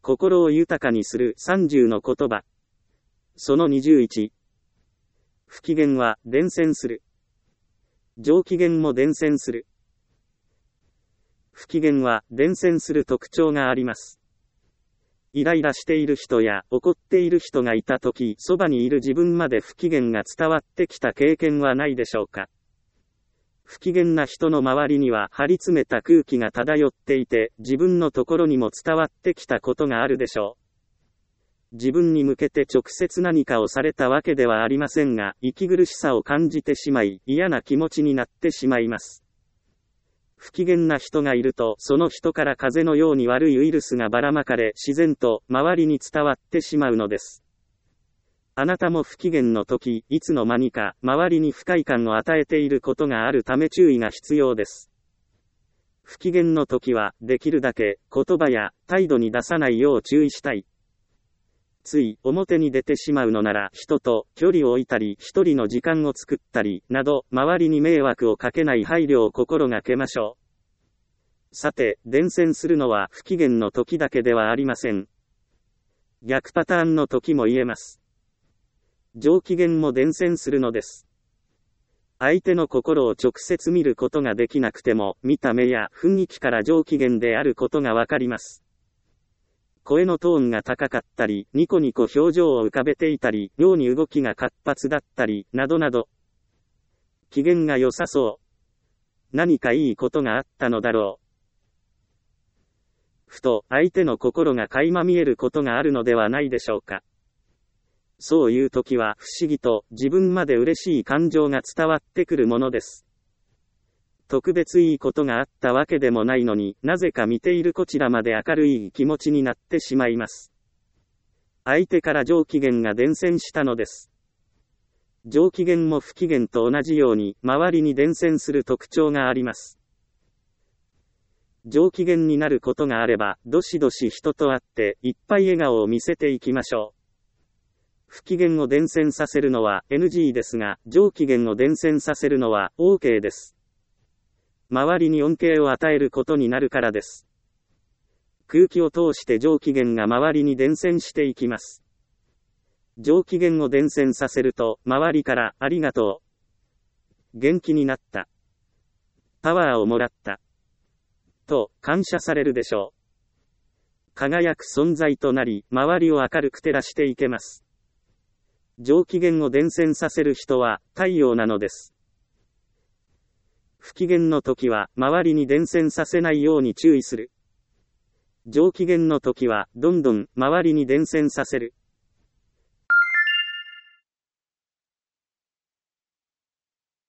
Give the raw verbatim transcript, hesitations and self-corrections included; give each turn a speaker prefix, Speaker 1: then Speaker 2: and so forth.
Speaker 1: 心を豊かにするさんじゅうの言葉。そのにじゅういち。不機嫌は伝染する。上機嫌も伝染する。不機嫌は伝染する特徴があります。イライラしている人や怒っている人がいたとき、そばにいる自分まで不機嫌が伝わってきた経験はないでしょうか。不機嫌な人の周りには張り詰めた空気が漂っていて、自分のところにも伝わってきたことがあるでしょう。自分に向けて直接何かをされたわけではありませんが、息苦しさを感じてしまい、嫌な気持ちになってしまいます。不機嫌な人がいると、その人から風のように悪いウイルスがばらまかれ、自然と周りに伝わってしまうのです。あなたも不機嫌の時、いつの間にか、周りに不快感を与えていることがあるため注意が必要です。不機嫌の時は、できるだけ、言葉や態度に出さないよう注意したい。つい、表に出てしまうのなら、人と距離を置いたり、一人の時間を作ったり、など、周りに迷惑をかけない配慮を心がけましょう。さて、伝染するのは不機嫌の時だけではありません。逆パターンの時も言えます。上機嫌も伝染するのです。相手の心を直接見ることができなくても、見た目や雰囲気から上機嫌であることがわかります。声のトーンが高かったり、ニコニコ表情を浮かべていたり、妙に動きが活発だったり、などなど。機嫌が良さそう。何かいいことがあったのだろう。ふと、相手の心が垣間見えることがあるのではないでしょうか。そういう時は、不思議と、自分まで嬉しい感情が伝わってくるものです。特別いいことがあったわけでもないのに、なぜか見ているこちらまで明るい気持ちになってしまいます。相手から上機嫌が伝染したのです。上機嫌も不機嫌と同じように、周りに伝染する特徴があります。上機嫌になることがあれば、どしどし人と会って、いっぱい笑顔を見せていきましょう。不機嫌を伝染させるのは エヌジー ですが、上機嫌を伝染させるのは オーケー です。周りに恩恵を与えることになるからです。空気を通して上機嫌が周りに伝染していきます。上機嫌を伝染させると、周りから、ありがとう。元気になった。パワーをもらった。と、感謝されるでしょう。輝く存在となり、周りを明るく照らしていけます。上機嫌を伝染させる人は、太陽なのです。不機嫌の時は、周りに伝染させないように注意する。上機嫌の時は、どんどん、周りに伝染させる。